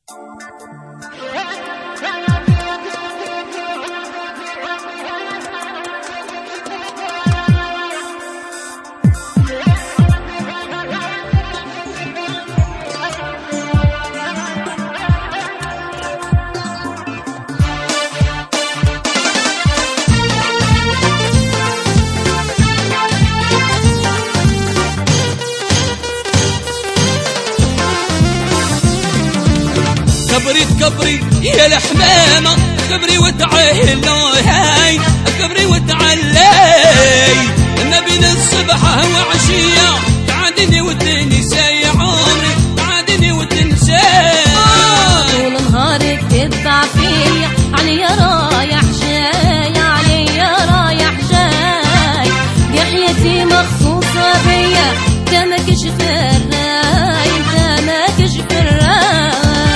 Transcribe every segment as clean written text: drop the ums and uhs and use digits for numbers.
كبري يا الحمامة كبري وتعهلو هاي كبري وتعلي ما بين الصبح وعشية تعادني وتنسى يا عمري تعادني وتنسى طول نهارك تتبع فيا عليا رايح جاي عليا رايح جاي دي حياتي مخصوصة بيا انت ماكش فراي انت ماكش فراي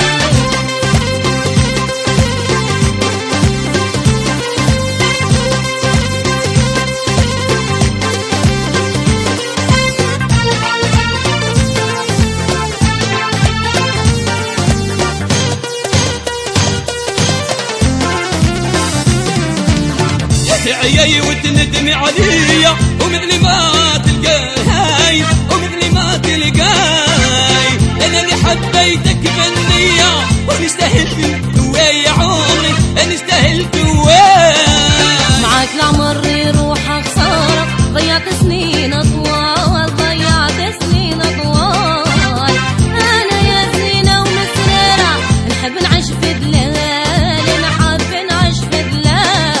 عياي وتندمي عليا ومثلي ما تلقاي ومثلي ما تلقاي انا اللي حبيتك بالنية ونستاهل دواي يا عمري نستاهل دواي معاك العمر يروح خسارة ضيعت سنين اطوال ضيعت سنين اطوال انا يا زينة ومسررة نحب نعيش في دلال نحب نعيش في دلال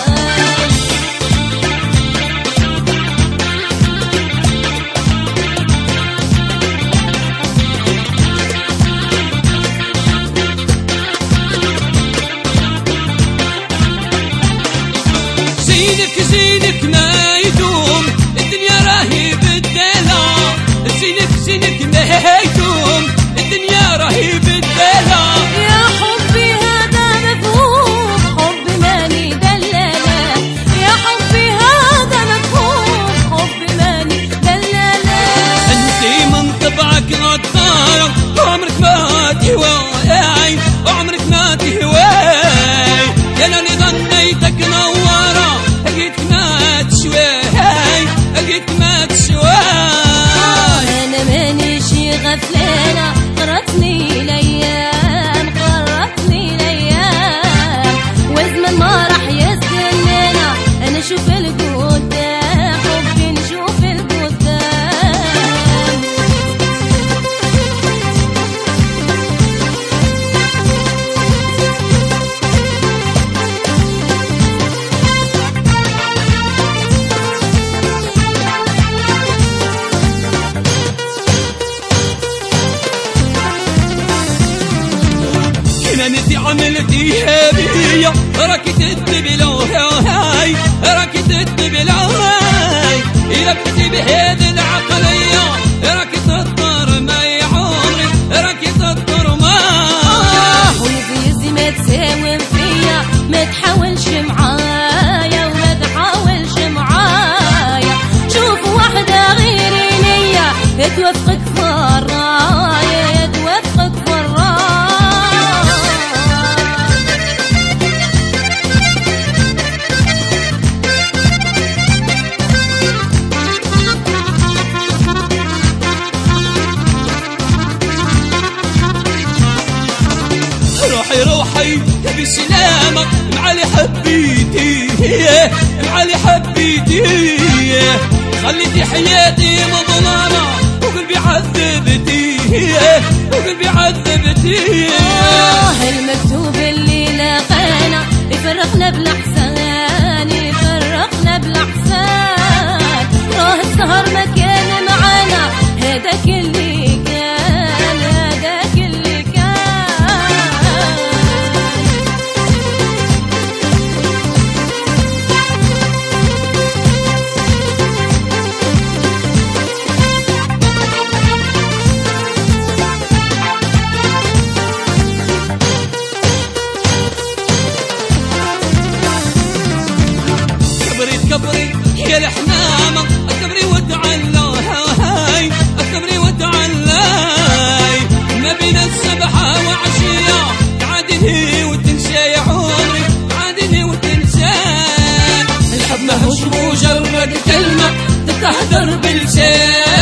زينك ما يدوم الدنيا راهي بالدلع زينك ما يدوم الدنيا راهي بالدلع يا حبي هذا مفهوم حب ماني دلالة يا حبي هذا مفهوم حب ماني دلالة انتي من طبعك غدارة وعمرك ما تهواي وعمرك ما تهواي يا لاني ظنيتك نوارة لقيتك ما تشواي لقيتك ما تشواي انا مانيشي غفلانة قرتني الايام قرتني الايام والزمن ما راح يستنانا انا اشوف القدام حبي نشوف القدام انتي عملتيها بيا راكي تتبلوها هاي راكي تتبلوها اذا بحتي بهذه العقلية راكي تضطر ما يا عمري راكي تضطر ما ويزي ما تساوم فيا ما تحاولش معايا وما تحاولش معايا شوف واحدة غيري ليا توافقك في الراية توافقك في الراية روحي بسلامة معالي حبيتي معالي حبيتي خليتي حياتي مظلمة وقلبي عذبتي وقلبي عذبتي المكتوب اللي لاقانا يفرقنا بالأحسان يفرقنا بالأحسان راه السهر ما كان معانا هذاك اللي كان هذاك اللي كان باقي كلمة تفتح درب الشيء